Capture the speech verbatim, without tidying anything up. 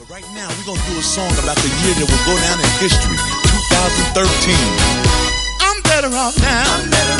Right now, we're going to do a song about the year that will go down in history, two thousand thirteen. I'm better off now. I'm better